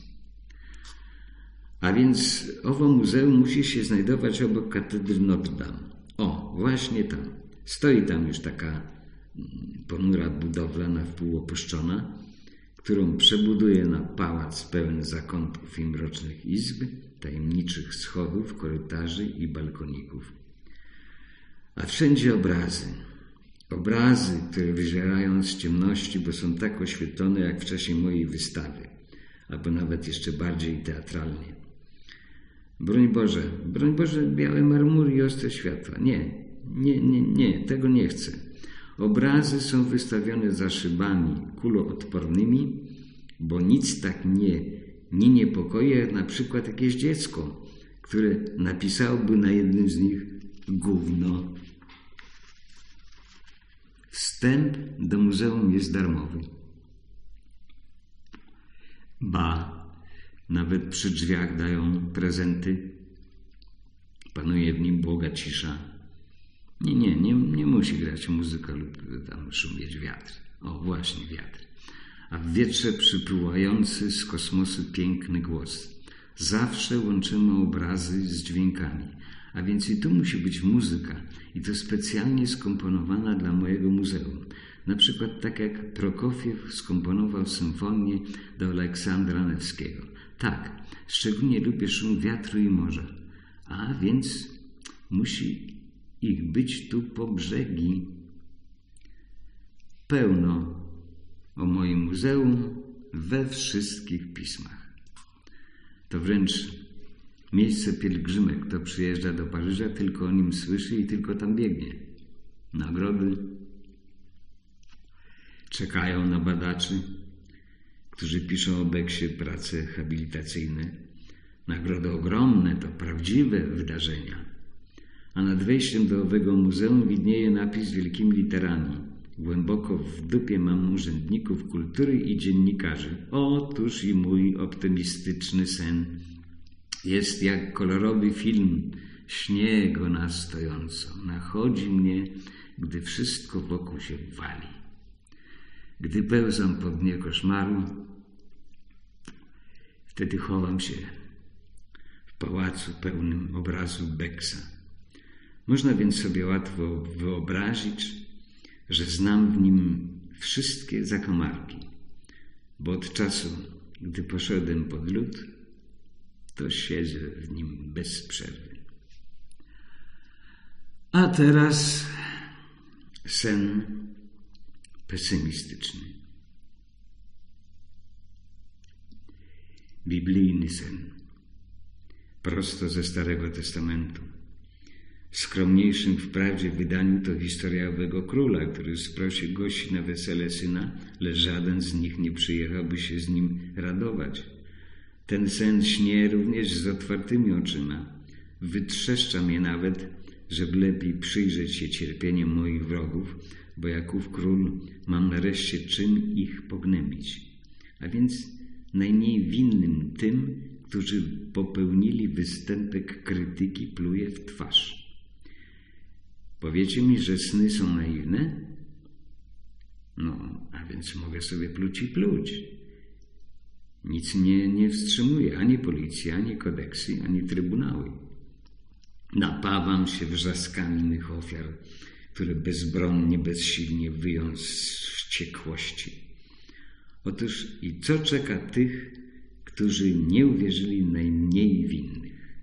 A więc owo muzeum musi się znajdować obok katedry Notre Dame. O, właśnie tam. Stoi tam już taka ponura budowla na wpół opuszczona, którą przebuduję na pałac pełen zakątków i mrocznych izb, tajemniczych schodów, korytarzy i balkoników. A wszędzie obrazy. Obrazy, które wyzierają z ciemności, bo są tak oświetlone jak w czasie mojej wystawy, albo nawet jeszcze bardziej teatralnie. Broń Boże, broń Boże, białe marmury i ostre światła. Nie, nie, nie, nie, tego nie chcę. Obrazy są wystawione za szybami kuloodpornymi, bo nic tak nie, nie niepokoi jak na przykład jakieś dziecko, które napisałoby na jednym z nich gówno. Wstęp do muzeum jest darmowy. Ba, nawet przy drzwiach dają prezenty. Panuje w nim błoga cisza. Nie, nie, nie, nie musi grać muzyka lub tam szumieć wiatr. O, właśnie wiatr. A w wietrze przypływający z kosmosu piękny głos. Zawsze łączymy obrazy z dźwiękami. A więc i tu musi być muzyka. I to specjalnie skomponowana dla mojego muzeum. Na przykład tak jak Prokofiew skomponował symfonię do Aleksandra Newskiego. Tak, szczególnie lubię szum wiatru i morza. A więc musi ich być tu po brzegi. Pełno o moim muzeum we wszystkich pismach. To wręcz miejsce pielgrzymek. Kto przyjeżdża do Paryża, tylko o nim słyszy i tylko tam biegnie. Nagrody czekają na badaczy, którzy piszą o Becksie prace habilitacyjne. Nagrody ogromne, to prawdziwe wydarzenia. A nad wejściem do owego muzeum widnieje napis wielkimi literami. Głęboko w dupie mam urzędników kultury i dziennikarzy. Otóż i mój optymistyczny sen jest jak kolorowy film. Śnie go na stojąco. Nachodzi mnie, gdy wszystko wokół się wali. Gdy pełzam po dnie koszmaru, wtedy chowam się w pałacu pełnym obrazu Becksa. Można więc sobie łatwo wyobrazić, że znam w nim wszystkie zakamarki, bo od czasu, gdy poszedłem pod lód, to siedzę w nim bez przerwy. A teraz sen pesymistyczny. Biblijny sen, prosto ze Starego Testamentu. W skromniejszym wprawdzie wydaniu to historia owego króla, który sprosił gości na wesele syna, lecz żaden z nich nie przyjechałby się z nim radować. Ten sen śnie również z otwartymi oczyma. Wytrzeszcza mnie nawet, żeby lepiej przyjrzeć się cierpieniem moich wrogów, bo jak ów król mam nareszcie czym ich pognębić. A więc najmniej winnym tym, którzy popełnili występek krytyki, pluje w twarz. Powiecie mi, że sny są naiwne? No, a więc mogę sobie pluć i pluć. Nic mnie nie wstrzymuje ani policja, ani kodeksy, ani trybunały. Napawam się wrzaskami mych ofiar, które bezbronnie, bezsilnie wyją z wściekłości. Otóż i co czeka tych, którzy nie uwierzyli najmniej winnych?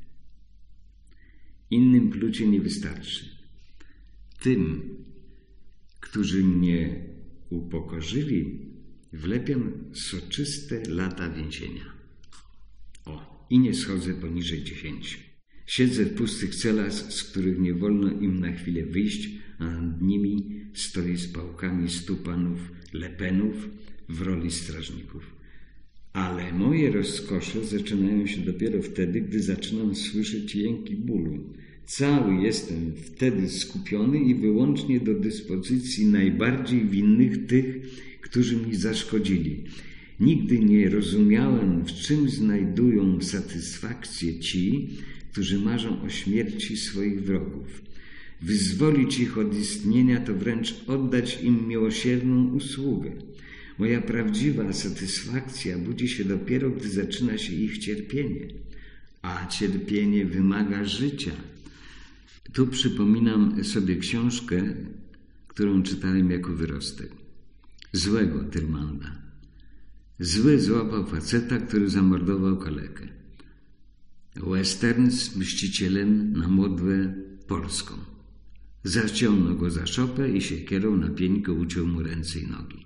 Innym plucie nie wystarczy. Tym, którzy mnie upokorzyli, wlepiam soczyste lata więzienia. O, i nie schodzę poniżej dziesięciu. Siedzę w pustych celach, z których nie wolno im na chwilę wyjść, a nad nimi stoi z pałkami stu panów lepenów w roli strażników. Ale moje rozkosze zaczynają się dopiero wtedy, gdy zaczynam słyszeć jęki bólu. Cały jestem wtedy skupiony i wyłącznie do dyspozycji najbardziej winnych tych, którzy mi zaszkodzili. Nigdy nie rozumiałem, w czym znajdują satysfakcję ci, którzy marzą o śmierci swoich wrogów. Wyzwolić ich od istnienia to wręcz oddać im miłosierną usługę. Moja prawdziwa satysfakcja budzi się dopiero, gdy zaczyna się ich cierpienie. A cierpienie wymaga życia. Tu przypominam sobie książkę, którą czytałem jako wyrostek. Złego Tyrmanda. Zły złapał faceta, który zamordował kalekę. Western z mścicielem na modłę polską. Zaciągnął go za szopę i siekierą na pieńko uciął mu ręce i nogi.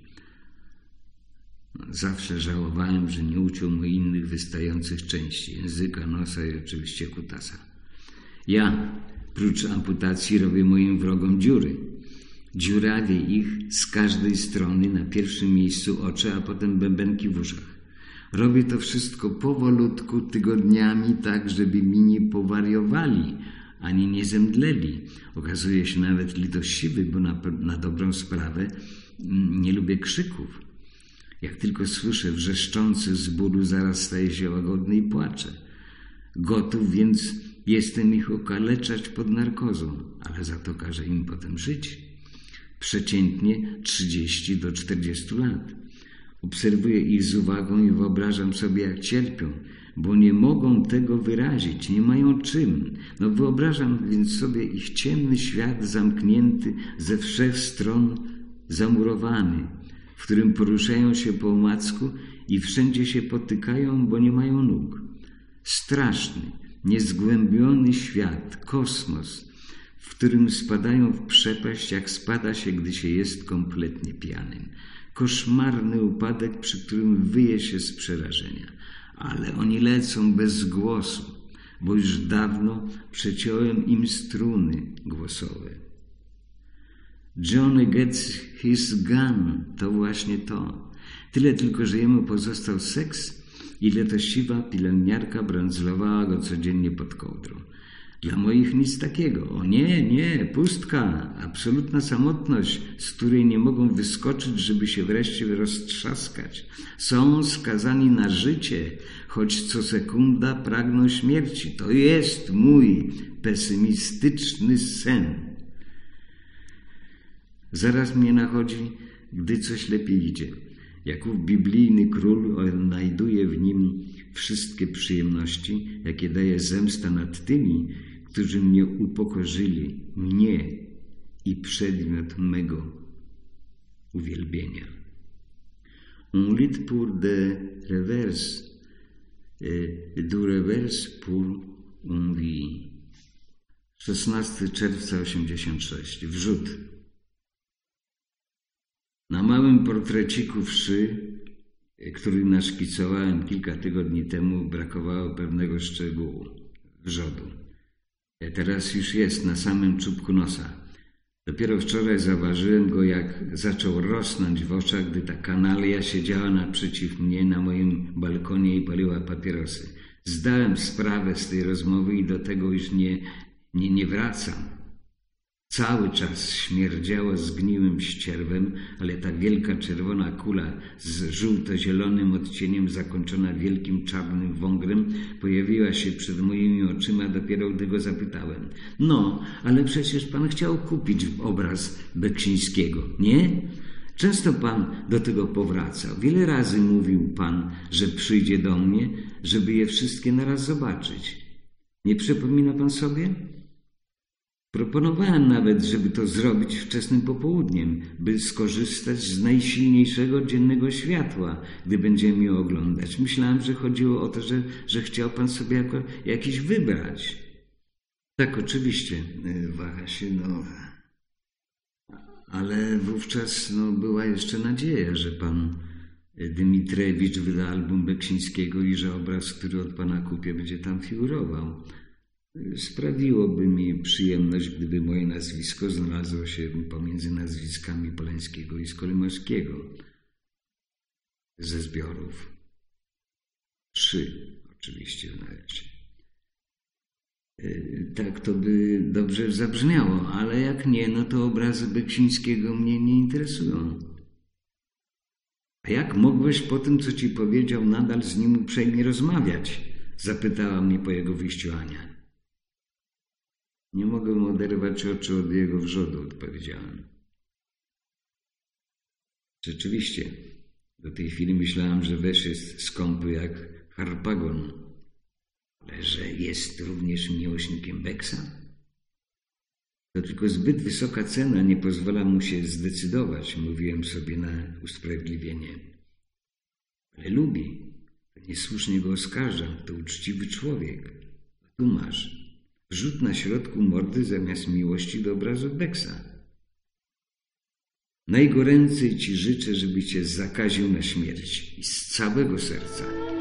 Zawsze żałowałem, że nie uciął mu innych wystających części, języka, nosa i oczywiście kutasa. Ja, prócz amputacji, robię moim wrogom dziury. Dziurawię ich z każdej strony, na pierwszym miejscu oczy, a potem bębenki w uszach. Robię to wszystko powolutku, tygodniami, tak, żeby mi nie powariowali, ani nie zemdleli. Okazuje się nawet litościwy, bo na, na dobrą sprawę nie lubię krzyków. Jak tylko słyszę wrzeszczący z bólu, zaraz staję się łagodny i płaczę. Gotów więc jestem ich okaleczać pod narkozą, ale za to każę im potem żyć. Przeciętnie trzydzieści do czterdziestu lat. Obserwuję ich z uwagą i wyobrażam sobie, jak cierpią, bo nie mogą tego wyrazić, nie mają czym. No wyobrażam więc sobie ich ciemny świat zamknięty, ze wszech stron zamurowany, w którym poruszają się po omacku i wszędzie się potykają, bo nie mają nóg. Straszny, niezgłębiony świat, kosmos, w którym spadają w przepaść, jak spada się, gdy się jest kompletnie pijanym. Koszmarny upadek, przy którym wyje się z przerażenia. Ale oni lecą bez głosu, bo już dawno przeciąłem im struny głosowe. Johnny gets his gun, to właśnie to. Tyle tylko, że jemu pozostał seks i litościwa pielęgniarka brandzlowała go codziennie pod kołdrą. Dla moich nic takiego. O nie, nie, pustka, absolutna samotność, z której nie mogą wyskoczyć, żeby się wreszcie roztrzaskać. Są skazani na życie, choć co sekunda pragną śmierci. To jest mój pesymistyczny sen. Zaraz mnie nachodzi, gdy coś lepiej idzie. Jak ów biblijny król odnajduje w nim wszystkie przyjemności, jakie daje zemsta nad tymi, którzy mnie upokorzyli, mnie i przedmiot mego uwielbienia. On lit pour de reverse, du reverse pour un vie. szesnastego czerwca osiemdziesiąt sześć. Wrzut. Na małym portreciku wszy, który naszkicowałem kilka tygodni temu, brakowało pewnego szczegółu, wrzodu. Teraz już jest na samym czubku nosa. Dopiero wczoraj zauważyłem go, jak zaczął rosnąć w oczach, gdy ta kanalia siedziała naprzeciw mnie na moim balkonie i paliła papierosy. Zdałem sprawę z tej rozmowy i do tego już nie, nie, nie wracam. Cały czas śmierdziało zgniłym ścierwem, ale ta wielka czerwona kula z żółto-zielonym odcieniem, zakończona wielkim czarnym wągrem, pojawiła się przed moimi oczyma dopiero, gdy go zapytałem. No, ale przecież pan chciał kupić obraz Beksińskiego, nie? Często pan do tego powracał. Wiele razy mówił pan, że przyjdzie do mnie, żeby je wszystkie naraz zobaczyć. Nie przypomina pan sobie? Proponowałem nawet, żeby to zrobić wczesnym popołudniem, by skorzystać z najsilniejszego dziennego światła, gdy będziemy je oglądać. Myślałem, że chodziło o to, że, że chciał pan sobie jako, jakiś wybrać. Tak, oczywiście, waha się, no. Ale wówczas no, była jeszcze nadzieja, że pan Dymitrewicz wyda album Beksińskiego i że obraz, który od pana kupię, będzie tam figurował. Sprawiłoby mi przyjemność, gdyby moje nazwisko znalazło się pomiędzy nazwiskami Polańskiego i Skolimowskiego ze zbiorów. Trzy oczywiście w nawiasie. Tak to by dobrze zabrzmiało, ale jak nie, no to obrazy Beksińskiego mnie nie interesują. A jak mogłeś po tym, co ci powiedział, nadal z nim uprzejmie rozmawiać? Zapytała mnie po jego wyjściu Ania. Nie mogę oderwać oczu od jego wrzodu, odpowiedziałem. Rzeczywiście, do tej chwili myślałem, że Wesz jest skąpy jak Harpagon, ale że jest również miłośnikiem Beksa? To tylko zbyt wysoka cena nie pozwala mu się zdecydować, mówiłem sobie na usprawiedliwienie. Ale lubi, to niesłusznie go oskarżam, to uczciwy człowiek. A tu masz. Rzut na środku mordy zamiast miłości do obrazu Beksa. Najgoręcej ci życzę, żeby cię zakaził na śmierć i z całego serca.